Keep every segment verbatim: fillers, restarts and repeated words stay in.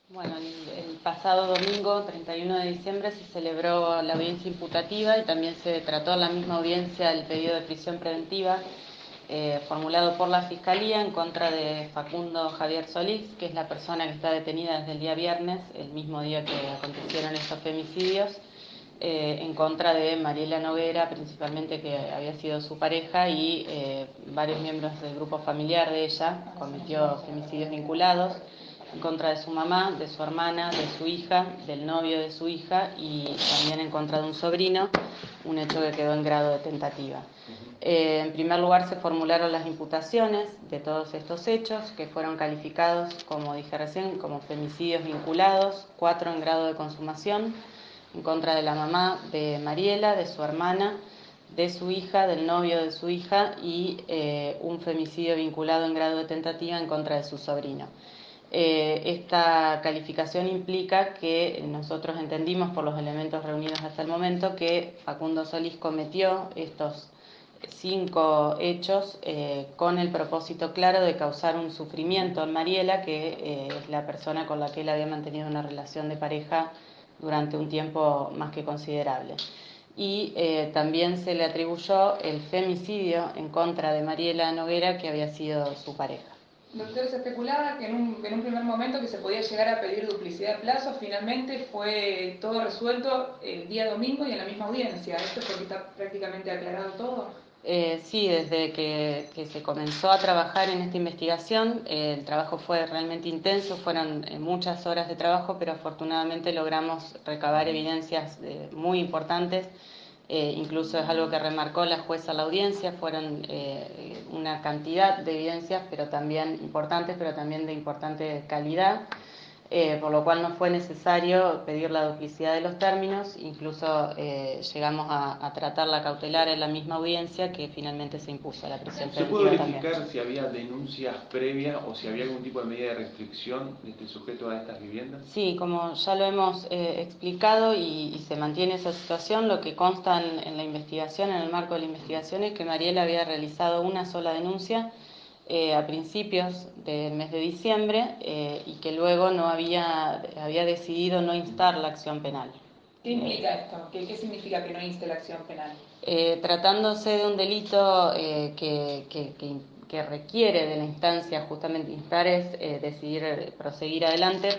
Bueno, el, el pasado domingo, treinta y uno de diciembre, se celebró la audiencia imputativa y también se trató en la misma audiencia el pedido de prisión preventiva eh, formulado por la Fiscalía en contra de Facundo Javier Solís, que es la persona que está detenida desde el día viernes, el mismo día que acontecieron estos femicidios, eh, en contra de Mariela Noguera, principalmente, que había sido su pareja, y eh, varios miembros del grupo familiar de ella. Cometió femicidios vinculados en contra de su mamá, de su hermana, de su hija, del novio de su hija y también en contra de un sobrino, un hecho que quedó en grado de tentativa. Eh, en primer lugar, se formularon las imputaciones de todos estos hechos, que fueron calificados, como dije recién, como femicidios vinculados, cuatro en grado de consumación, en contra de la mamá de Mariela, de su hermana, de su hija, del novio de su hija, y eh, un femicidio vinculado en grado de tentativa en contra de su sobrino. Eh, esta calificación implica que nosotros entendimos por los elementos reunidos hasta el momento que Facundo Solís cometió estos cinco hechos eh, con el propósito claro de causar un sufrimiento en Mariela, que eh, es la persona con la que él había mantenido una relación de pareja durante un tiempo más que considerable. Y eh, también se le atribuyó el femicidio en contra de Mariela Noguera, que había sido su pareja. Doctor, se especulaba que en un, en un primer momento que se podía llegar a pedir duplicidad de plazo. Finalmente fue todo resuelto el día domingo y en la misma audiencia. ¿Esto es porque está prácticamente aclarado todo? Eh, sí, desde que, que se comenzó a trabajar en esta investigación, eh, el trabajo fue realmente intenso, fueron eh, muchas horas de trabajo, pero afortunadamente logramos recabar evidencias eh, muy importantes. Eh, incluso es algo que remarcó la jueza a la audiencia, fueron eh, una cantidad de evidencias, pero también importantes, pero también de importante calidad. Eh, por lo cual no fue necesario pedir la duplicidad de los términos, incluso eh, llegamos a, a tratar la cautelar en la misma audiencia, que finalmente se impuso la prisión ¿Se pudo preventiva verificar también. si había denuncias previas o si había algún tipo de medida de restricción de este sujeto a estas viviendas? Sí, como ya lo hemos eh, explicado y, y se mantiene esa situación, lo que consta en, en la investigación, en el marco de la investigación, es que Mariela había realizado una sola denuncia Eh, a principios del mes de diciembre eh, y que luego no había, había decidido no instar la acción penal. ¿Qué implica esto? ¿Qué, qué significa que no inste la acción penal? Eh, tratándose de un delito eh, que, que, que, que requiere de la instancia, justamente instar es eh, decidir proseguir adelante,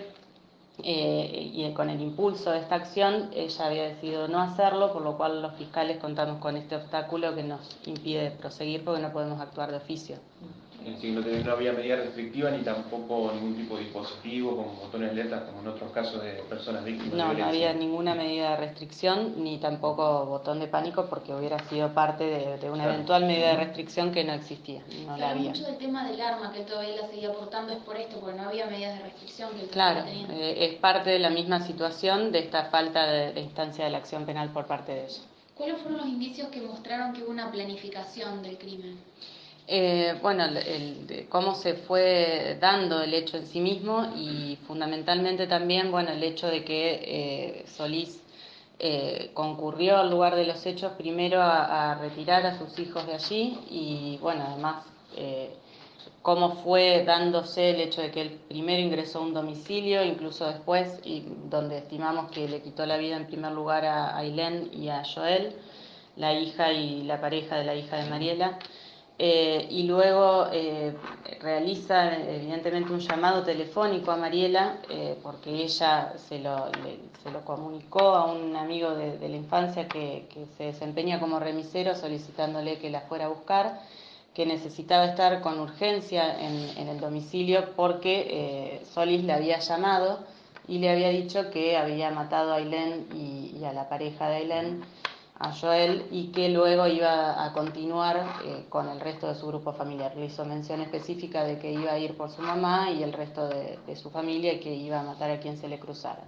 eh, y con el impulso de esta acción ella había decidido no hacerlo, por lo cual los fiscales contamos con este obstáculo que nos impide proseguir porque no podemos actuar de oficio. Es decir, no, no había medida restrictiva ni tampoco ningún tipo de dispositivo como botones de alerta, como en otros casos de personas víctimas No, de no violencia. había ninguna medida de restricción ni tampoco botón de pánico, porque hubiera sido parte de, de una Claro. eventual medida de restricción que no existía, no Se la habla había. mucho del tema del arma, que todavía la seguía portando, es por esto, porque no había medidas de restricción que él Claro, tenía. eh, es parte de la misma situación de esta falta de, de instancia de la acción penal por parte de ella. ¿Cuáles fueron los indicios que mostraron que hubo una planificación del crimen? Eh, bueno, el, el, cómo se fue dando el hecho en sí mismo y fundamentalmente también, bueno, el hecho de que eh, Solís eh, concurrió al lugar de los hechos primero a, a retirar a sus hijos de allí y, bueno, además eh, cómo fue dándose el hecho de que él primero ingresó a un domicilio, incluso después, y donde estimamos que le quitó la vida en primer lugar a Ailén y a Joel, la hija y la pareja de la hija de Mariela. Eh, y luego eh, realiza evidentemente un llamado telefónico a Mariela eh, porque ella se lo, le, se lo comunicó a un amigo de, de la infancia que, que se desempeña como remisero, solicitándole que la fuera a buscar, que necesitaba estar con urgencia en, en el domicilio porque eh, Solís le había llamado y le había dicho que había matado a Ailén y, y a la pareja de Ailén, a Joel, y que luego iba a continuar eh, con el resto de su grupo familiar. Le hizo mención específica de que iba a ir por su mamá y el resto de, de su familia y que iba a matar a quien se le cruzara.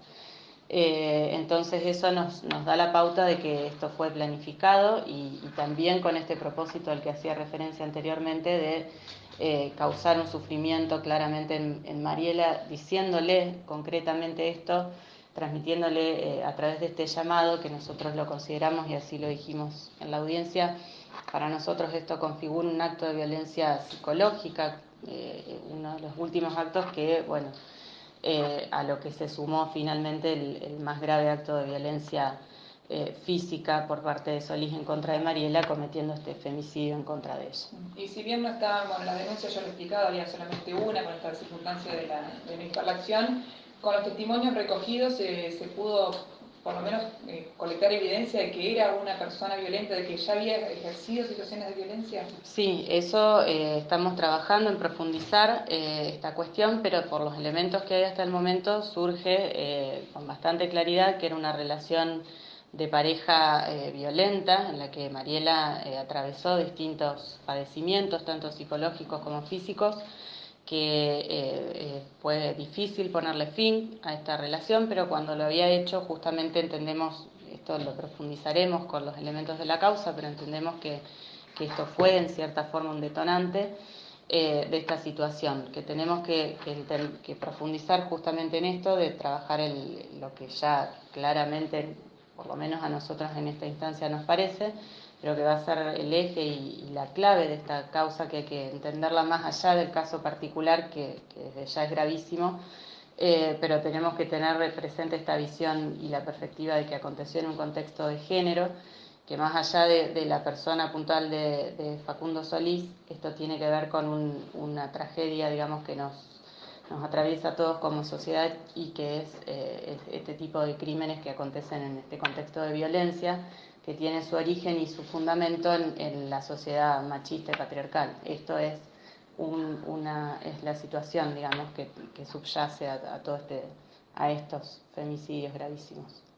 Eh, entonces eso nos, nos da la pauta de que esto fue planificado y, y también con este propósito al que hacía referencia anteriormente de eh, causar un sufrimiento claramente en, en Mariela, diciéndole concretamente esto, transmitiéndole eh, a través de este llamado, que nosotros lo consideramos y así lo dijimos en la audiencia, para nosotros esto configura un acto de violencia psicológica, eh, uno de los últimos actos que, bueno, eh, a lo que se sumó finalmente el, el más grave acto de violencia eh, física por parte de Solís en contra de Mariela, cometiendo este femicidio en contra de ella. Y si bien no estaban, bueno, las denuncias yo lo he explicado, había solamente una con esta circunstancia de, la, de no instar la acción, con los testimonios recogidos eh, se pudo por lo menos eh, colectar evidencia de que era una persona violenta, de que ya había ejercido situaciones de violencia. Sí, eso eh, estamos trabajando en profundizar eh, esta cuestión, pero por los elementos que hay hasta el momento surge eh, con bastante claridad que era una relación de pareja eh, violenta en la que Mariela eh, atravesó distintos padecimientos, tanto psicológicos como físicos, que eh, eh, fue difícil ponerle fin a esta relación, pero cuando lo había hecho justamente entendemos, esto lo profundizaremos con los elementos de la causa, pero entendemos que, que esto fue en cierta forma un detonante eh, de esta situación, que tenemos que, que, que profundizar justamente en esto, de trabajar el, lo que ya claramente, por lo menos a nosotros en esta instancia nos parece, pero que va a ser el eje y, y la clave de esta causa, que hay que entenderla más allá del caso particular, que, que ya es gravísimo, eh, pero tenemos que tener presente esta visión y la perspectiva de que aconteció en un contexto de género, que más allá de, de la persona puntual de, de Facundo Solís, esto tiene que ver con un, una tragedia, digamos, que nos, nos atraviesa a todos como sociedad, y que es, eh, es este tipo de crímenes que acontecen en este contexto de violencia, que tiene su origen y su fundamento en, en la sociedad machista y patriarcal. Esto es, un, una, es la situación, digamos, que, que subyace a, a, todo este, a estos femicidios gravísimos.